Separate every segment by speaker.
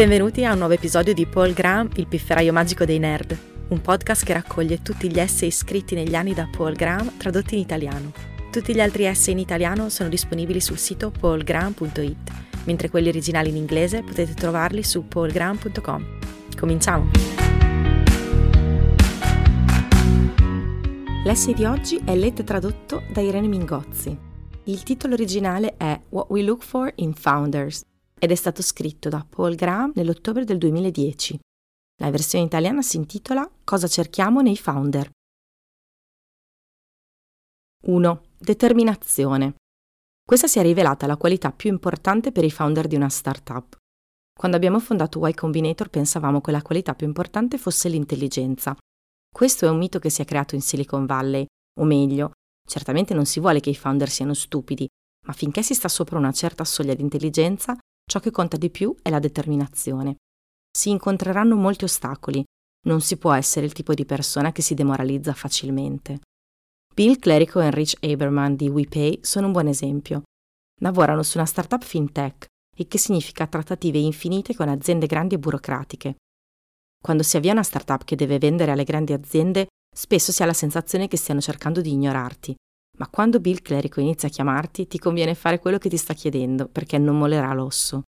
Speaker 1: Benvenuti a un nuovo episodio di Paul Graham, il pifferaio magico dei nerd, un podcast che raccoglie tutti gli essay scritti negli anni da Paul Graham tradotti in italiano. Tutti gli altri essay in italiano sono disponibili sul sito paulgraham.it, mentre quelli originali in inglese potete trovarli su paulgraham.com. Cominciamo! L'essay di oggi è letto e tradotto da Irene Mingozzi. Il titolo originale è What We Look For in Founders ed è stato scritto da Paul Graham nell'ottobre del 2010. La versione italiana si intitola Cosa cerchiamo nei founder. 1. Determinazione. Questa si è rivelata la qualità più importante per i founder di una startup. Quando abbiamo fondato Y Combinator pensavamo che la qualità più importante fosse l'intelligenza. Questo è un mito che si è creato in Silicon Valley, o meglio, certamente non si vuole che i founder siano stupidi, ma finché si sta sopra una certa soglia di intelligenza, ciò che conta di più è la determinazione. Si incontreranno molti ostacoli, non si può essere il tipo di persona che si demoralizza facilmente. Bill Clerico e Rich Aberman di WePay sono un buon esempio. Lavorano su una startup fintech, il che significa trattative infinite con aziende grandi e burocratiche. Quando si avvia una startup che deve vendere alle grandi aziende, spesso si ha la sensazione che stiano cercando di ignorarti, ma quando Bill Clerico inizia a chiamarti, ti conviene fare quello che ti sta chiedendo, perché non mollerà l'osso.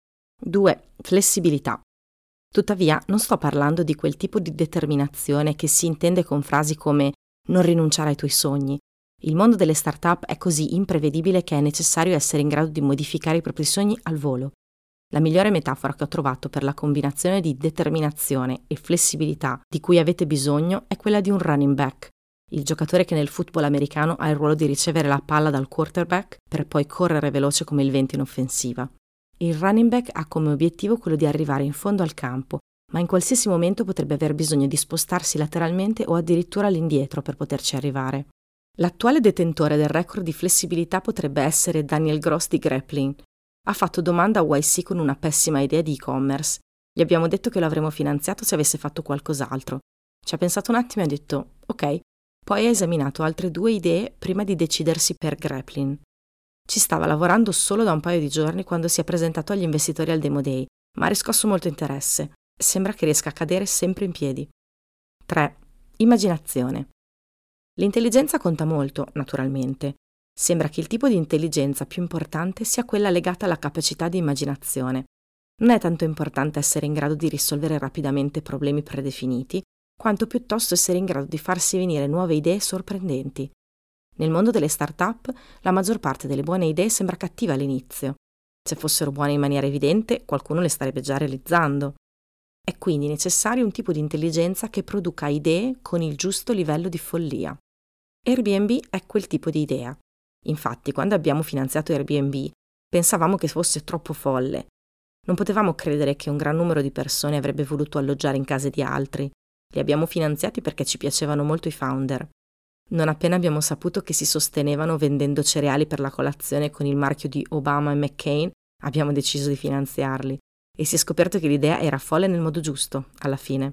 Speaker 1: 2. Flessibilità. Tuttavia, non sto parlando di quel tipo di determinazione che si intende con frasi come non rinunciare ai tuoi sogni. Il mondo delle startup è così imprevedibile che è necessario essere in grado di modificare i propri sogni al volo. La migliore metafora che ho trovato per la combinazione di determinazione e flessibilità di cui avete bisogno è quella di un running back, il giocatore che nel football americano ha il ruolo di ricevere la palla dal quarterback per poi correre veloce come il vento in offensiva. Il running back ha come obiettivo quello di arrivare in fondo al campo, ma in qualsiasi momento potrebbe aver bisogno di spostarsi lateralmente o addirittura all'indietro per poterci arrivare. L'attuale detentore del record di flessibilità potrebbe essere Daniel Gross di Grappling. Ha fatto domanda a YC con una pessima idea di e-commerce. Gli abbiamo detto che lo avremmo finanziato se avesse fatto qualcos'altro. Ci ha pensato un attimo e ha detto ok. Poi ha esaminato altre 2 idee prima di decidersi per Grappling. Ci stava lavorando solo da un paio di giorni quando si è presentato agli investitori al Demo Day, ma ha riscosso molto interesse. Sembra che riesca a cadere sempre in piedi. 3. Immaginazione. L'intelligenza conta molto, naturalmente. Sembra che il tipo di intelligenza più importante sia quella legata alla capacità di immaginazione. Non è tanto importante essere in grado di risolvere rapidamente problemi predefiniti, quanto piuttosto essere in grado di farsi venire nuove idee sorprendenti. Nel mondo delle start-up, la maggior parte delle buone idee sembra cattiva all'inizio. Se fossero buone in maniera evidente, qualcuno le starebbe già realizzando. È quindi necessario un tipo di intelligenza che produca idee con il giusto livello di follia. Airbnb è quel tipo di idea. Infatti, quando abbiamo finanziato Airbnb, pensavamo che fosse troppo folle. Non potevamo credere che un gran numero di persone avrebbe voluto alloggiare in case di altri. Li abbiamo finanziati perché ci piacevano molto i founder. Non appena abbiamo saputo che si sostenevano vendendo cereali per la colazione con il marchio di Obama e McCain, abbiamo deciso di finanziarli. E si è scoperto che l'idea era folle nel modo giusto, alla fine.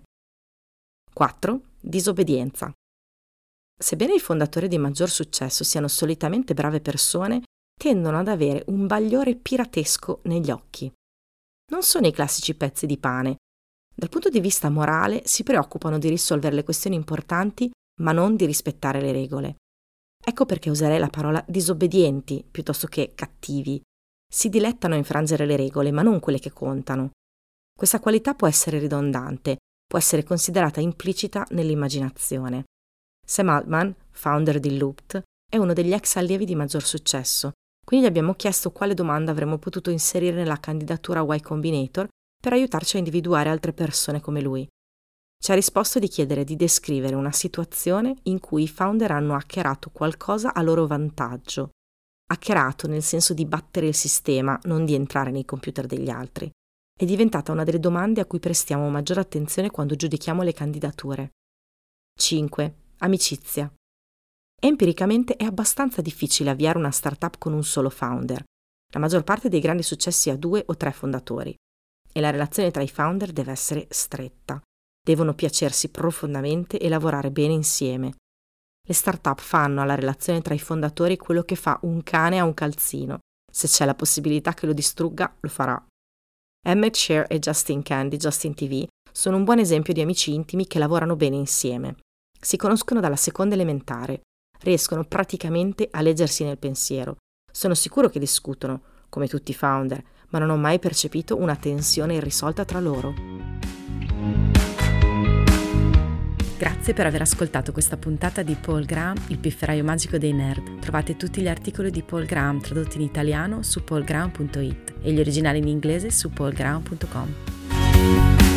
Speaker 1: 4. Disobbedienza. Sebbene i fondatori di maggior successo siano solitamente brave persone, tendono ad avere un bagliore piratesco negli occhi. Non sono i classici pezzi di pane. Dal punto di vista morale si preoccupano di risolvere le questioni importanti, ma non di rispettare le regole. Ecco perché userei la parola disobbedienti piuttosto che cattivi. Si dilettano a infrangere le regole, ma non quelle che contano. Questa qualità può essere ridondante, può essere considerata implicita nell'immaginazione. Sam Altman, founder di Looped, è uno degli ex allievi di maggior successo, quindi gli abbiamo chiesto quale domanda avremmo potuto inserire nella candidatura Y Combinator per aiutarci a individuare altre persone come lui. Ci ha risposto di chiedere di descrivere una situazione in cui i founder hanno hackerato qualcosa a loro vantaggio. Hackerato nel senso di battere il sistema, non di entrare nei computer degli altri. È diventata una delle domande a cui prestiamo maggiore attenzione quando giudichiamo le candidature. 5. Amicizia. Empiricamente è abbastanza difficile avviare una startup con un solo founder. La maggior parte dei grandi successi ha 2 o 3 fondatori. E la relazione tra i founder deve essere stretta. Devono piacersi profondamente e lavorare bene insieme. Le start-up fanno alla relazione tra i fondatori quello che fa un cane a un calzino. Se c'è la possibilità che lo distrugga, lo farà. Emmett Shear e Justin Kan di Justin TV sono un buon esempio di amici intimi che lavorano bene insieme. Si conoscono dalla seconda elementare, riescono praticamente a leggersi nel pensiero. Sono sicuro che discutono, come tutti i founder, ma non ho mai percepito una tensione irrisolta tra loro. Grazie per aver ascoltato questa puntata di Paul Graham, il pifferaio magico dei nerd. Trovate tutti gli articoli di Paul Graham tradotti in italiano su paulgraham.it e gli originali in inglese su paulgraham.com.